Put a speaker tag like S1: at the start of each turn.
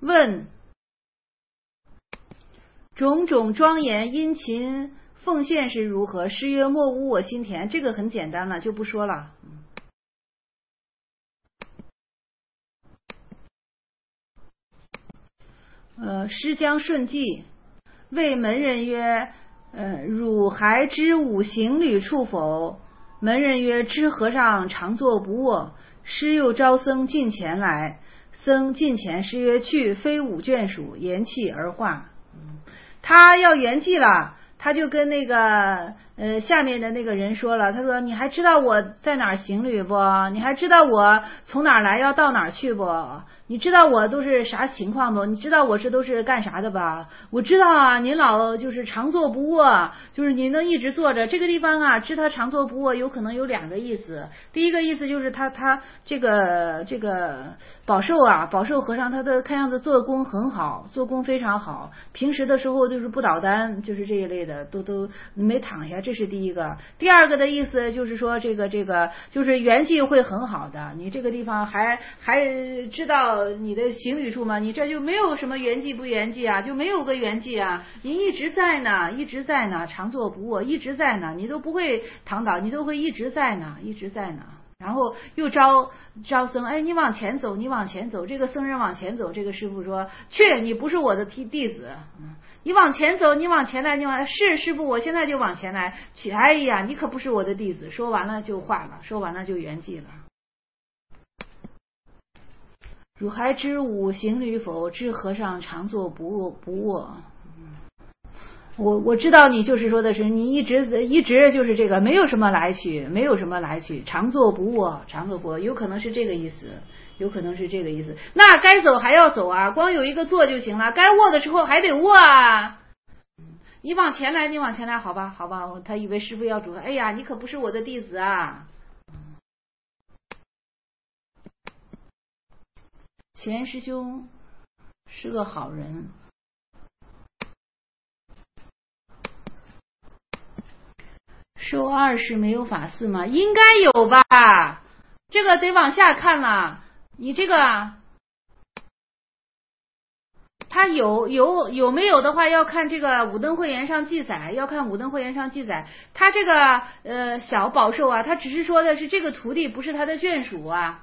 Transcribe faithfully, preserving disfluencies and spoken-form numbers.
S1: 问种种庄严殷勤奉献是如何？诗曰：莫污我心田。这个很简单了，就不说了。呃，诗将顺记，谓门人曰：呃，汝还知吾行旅处否？门人曰：知和尚常坐不卧。诗又招僧近前来，僧近前，诗曰：去，非吾眷属，言讫而化。他要圆寂了，他就跟那个呃下面的那个人说了，他说你还知道我在哪儿行旅不？你还知道我从哪儿来要到哪儿去不？你知道我都是啥情况不？你知道我是都是干啥的吧？我知道啊，您老就是常坐不卧，就是您能一直坐着。这个地方啊，知他常坐不卧有可能有两个意思。第一个意思就是他他这个这个宝寿啊，宝寿和尚他的看样子做工很好，做工非常好，平时的时候就是不倒单，就是这一类的都都没躺下，这是第一个。第二个的意思就是说这个这个就是元气会很好的，你这个地方还还知道你的行旅处吗？你这就没有什么圆寂不圆寂啊，就没有个圆寂啊，你一直在呢，一直在呢，常坐不卧，一直在呢，你都不会躺倒，你都会一直在呢，一直在呢。然后又招招僧，哎，你往前走，你往前走。这个僧人往前走，这个师父说：去，你不是我的弟弟子。嗯，你往前走，你往前来，你往来是师父，我现在就往前来。去，哎呀，你可不是我的弟子。说完了就化了，说完了就圆寂了。汝还知吾行旅否？知和尚常坐不卧不卧。我我知道你就是说的是你一直一直就是这个没有什么来去，没有什么来去，常坐不卧，常坐不卧，有可能是这个意思，有可能是这个意思。那该走还要走啊，光有一个坐就行了，该卧的时候还得卧啊。你往前来，你往前来，好吧，好吧。他以为师父要主，哎呀，你可不是我的弟子啊。钱师兄是个好人。收二世没有法寺吗？应该有吧，这个得往下看了。你这个他有有有没有的话，要看这个武登会言上记载，要看武登会言上记载。他这个呃小宝寿啊，他只是说的是这个徒弟不是他的眷属啊，